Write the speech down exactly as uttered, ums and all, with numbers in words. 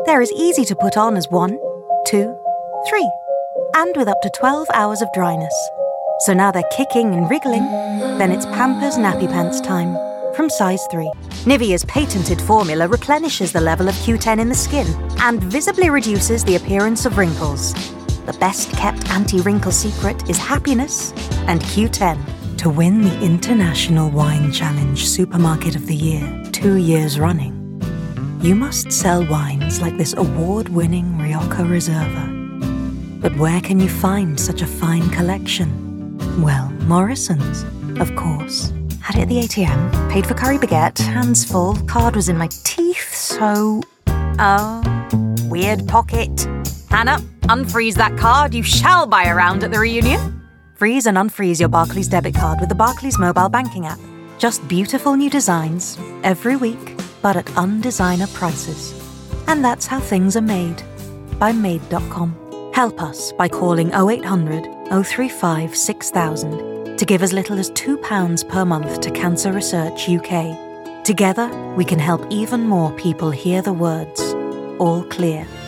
They're as easy to put on as one, two, three, and with up to twelve hours of dryness. So now they're kicking and wriggling, then it's Pampers Nappy Pants time, from size three. Nivea's patented formula replenishes the level of Q ten in the skin and visibly reduces the appearance of wrinkles. The best-kept anti-wrinkle secret is happiness and Q ten. To win the International Wine Challenge Supermarket of the Year two years running, you must sell wines like this award-winning Rioja Reserva. But where can you find such a fine collection? Well, Morrison's, of course. Had it at the A T M, paid for curry baguette, hands full, card was in my teeth, so... Oh, weird pocket. Hannah, unfreeze that card. You shall buy a round at the reunion. Freeze and unfreeze your Barclays debit card with the Barclays mobile banking app. Just beautiful new designs every week, but at undesigner prices. And that's how things are made. By made dot com. Help us by calling oh eight hundred, oh three five, six thousand to give as little as two pounds per month to Cancer Research U K. Together, we can help even more people hear the words, all clear.